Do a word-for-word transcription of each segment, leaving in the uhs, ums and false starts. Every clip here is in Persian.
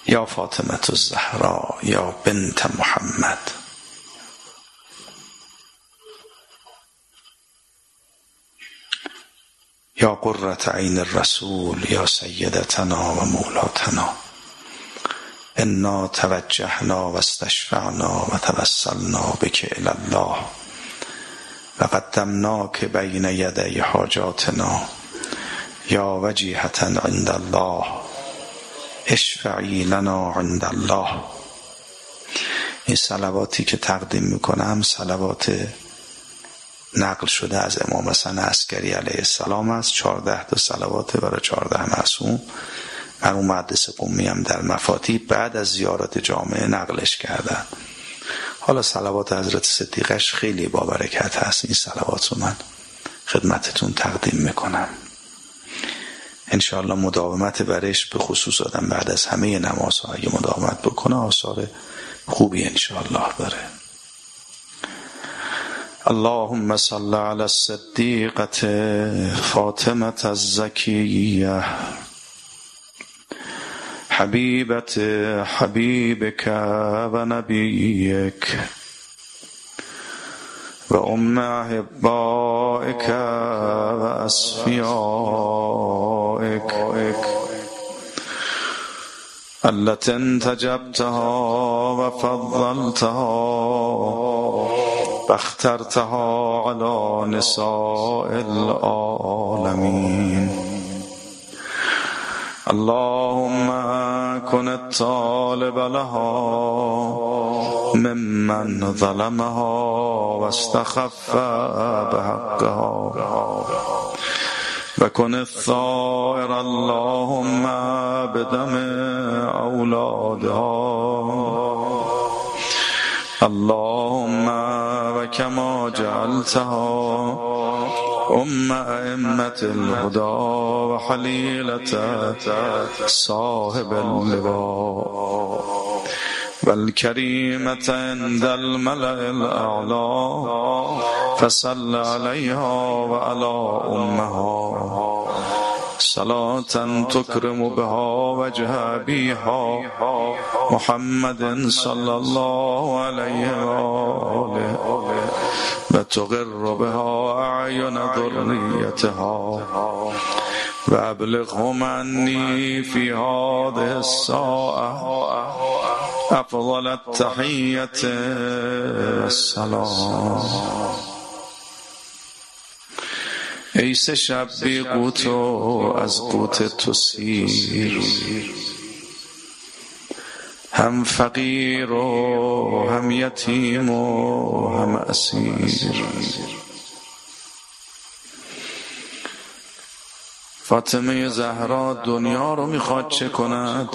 یا فاطمه الزهرا یا بنت محمد، یا قرة عین الرسول، یا سیدتنا و مولاتنا، انا توجهنا و استشفعنا و توسلنا بک الی الله و قدمناک بین یدی حاجاتنا، یا وجیهة عند الله اشفعی لنا عند الله. این صلواتی که تقدیم میکنم صلوات نقل شده از امام حسن عسکری علیه السلام است. چهارده تا صلوات برای چهارده معصوم. مرحوم محدث قمی هم در مفاتیح بعد از زیارت جامعه نقلش کردن. حالا صلوات حضرت صدیقش خیلی با برکت هست. این صلوات رو من خدمتتون تقدیم میکنم. انشاءالله مداومت برش، به خصوص آدم بعد از همه نمازها اگه مداومت بکنه آثار خوبی انشاءالله داره. اللهم صل علی الصدیقة فاطمة الزکیه حبیبت حبیبک و نبیک و ام احبائک و اصفیائک التي انتجبتها و فضلتها و اخترتها على نساء العالمین. اللهم كن الطالب لها ممن ظلمها واستخف بحقها و کن الثائر اللهم بدم اولادها. اللهم و کما جعلتها ام ائمة الهدى و حلیلة صاحب اللواء و الکریمة عند الملأ الاعلی فصل علیها و علی امها صلاة تکرم بها وجه ابیها محمد صلی الله علیه و آله و تقر بها اعین ذریتها و ابلغهم عنی فی هذه الساعة افضل التحیة والسلام. ای سه شب بی قوت و از قوت تو سیر، هم فقیر و هم یتیم و هم اسیر. فاطمه زهرا دنیا رو میخواد چه کند؟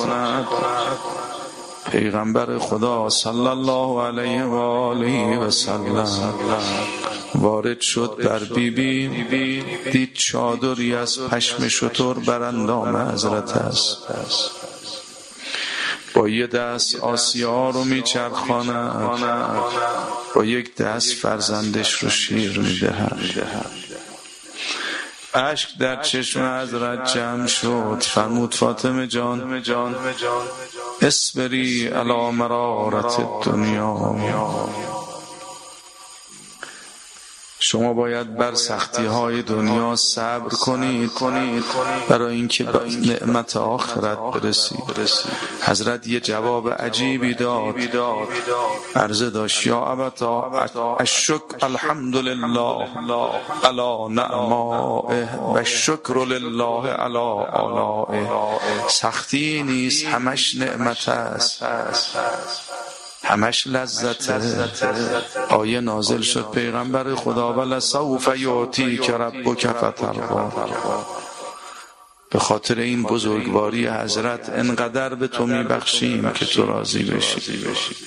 پیغمبر خدا صلی الله علیه و آله و سلم وارد شد بر بی بی، دید چادری از پشم شتر بر اندام حضرت است. با یه دست آسیا رو میچرخاند، با یک دست فرزندش رو شیر میدهد. اشک در چشم حضرت جمع شد. فرمود فاطمه جان اصبری علی مرارت الدنیا، شما باید بر سختی های دنیا صبر کنید برای اینکه به نعمت آخرت برسید. حضرت یه جواب عجیبی داد. عرضه داشت یا ابتا الشکر الحمدلله علی نعمائه و الشکر لله علی آلائه. سختی نیست، همش نعمت است، همش لذته. آیه نازل شد پیغمبر خدا ولسوف یعطیک ربک فترضی. به خاطر این بزرگواری حضرت انقدر به تو میبخشیم که تو راضی بشی.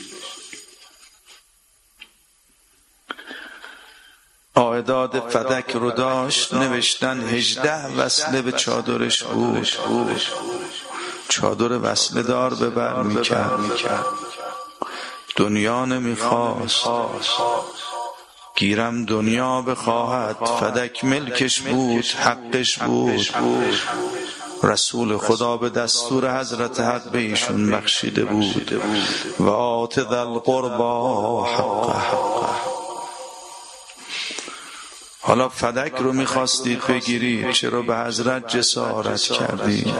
اعداد فدک رو داشت، نوشتن هجده وصله به چادرش بود. چادر وصله دار به بر میکرد، دنیا نمیخواست. گیرم دنیا بخواهد، فدک ملکش بود، حقش بود. رسول خدا به دستور حضرت حق به ایشون بخشیده بود و آت ذی القربی حقه. حالا فدک رو میخواستید بگیرید، چرا به حضرت جسارت کردید؟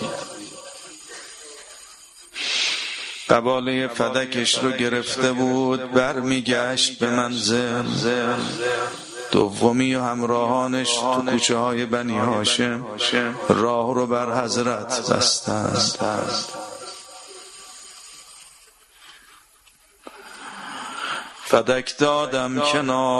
قباله فدکش رو گرفته بود، برمیگشت به منزل. دومی و همراهانش تو کوچه های بنی هاشم راه رو بر حضرت بستند. فدک دادم که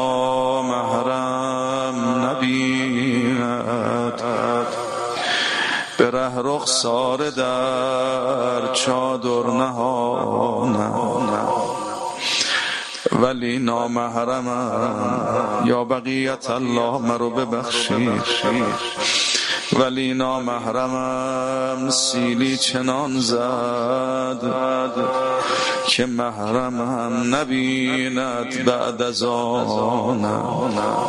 نامحرم نبیند، به ره رخسار در چادر نهانم، ولی نامحرمم یا بقیت الله مرو ببخشید، ولی نامحرمم سیلی چنان زد که محرمم نبیند بعد از آنم.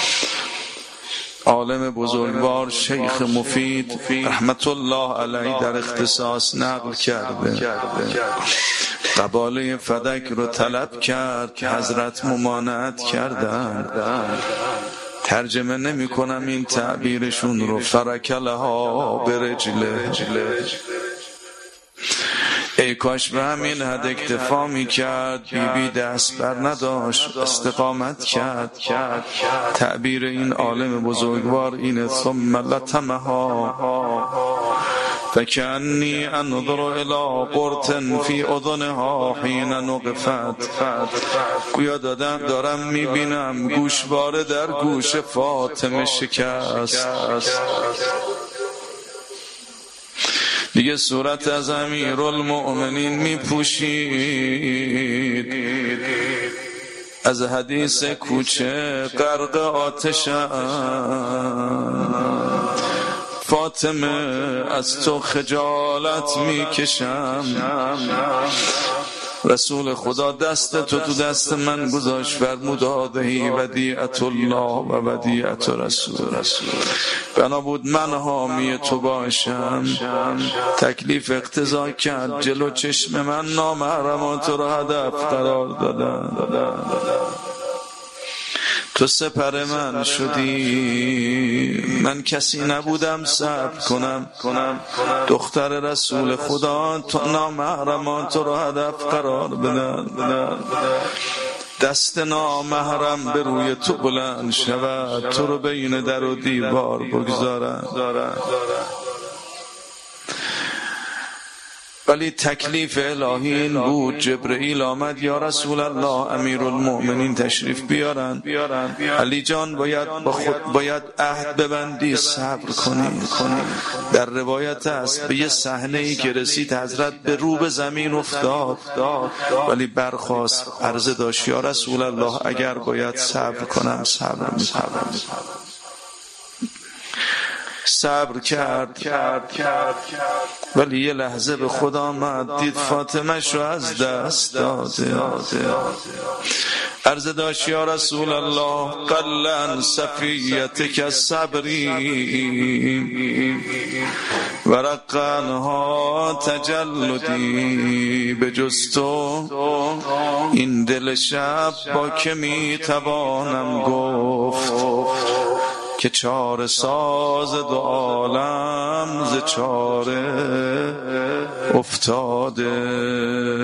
عالم بزرگوار شیخ مفید رحمت الله علیه در اختصاص نقل کرده، قباله فدک رو طلب کرد که حضرت ممانعت کردند. ترجمه نمی کنم این تعبیرشون رو. فرکلها برجله، ای کاش به همین حد اکتفا می کرد. بی بی دست بر نداشت، استقامت کرد. تعبیر این عالم بزرگوار اینه: ثم لطمها فکأنی انظر الی قرط فی اذنها حین نقفت. گویا دادم دارم میبینم گوشواره در گوش فاطمه شکست. دیگه صورت از امیرالمؤمنین میپوشید، از حدیث کوچه غرق آتشم. فاطمه از تو خجالت میکشم. رسول خدا دست تو تو دست من گذاشت، فرمود هذه ودیعت الله و ودیعت رسول. بنا بود من حامی تو باشم. تکلیف اقتضا کرد، جلو چشم من نامحرمات رو هدف قرار دادن. تو سپر من شدی، من کسی نبودم صبر کنم. دختر رسول خدا تو نامحرمات رو هدف قرار بدن. دست نامحرم به روی تو بلند شود، تو رو بین در و دیوار بگذارن. ولی تکلیف الهی این بود. جبرئیل آمد: یا رسول الله، امیرالمؤمنین تشریف بیارن. علی جان باید با خود باید عهد ببندی، صبر کنی. در روایت است به یه صحنه‌ای که رسید حضرت به رو به زمین افتاد، ولی برخاست، عرضه داشت: یا رسول الله اگر باید صبر کنم صبر می‌کنم. صبر کرد ولی یه لحظه به خدا آمد، دید فاطمه شو از دست داده. عرض داشت: یا رسول الله قلن صفیتک صبری و رقنها تجلدی. به جز تو این دل شب با که می توانم گفت که چاره ساز دو عالم ز چاره افتاده.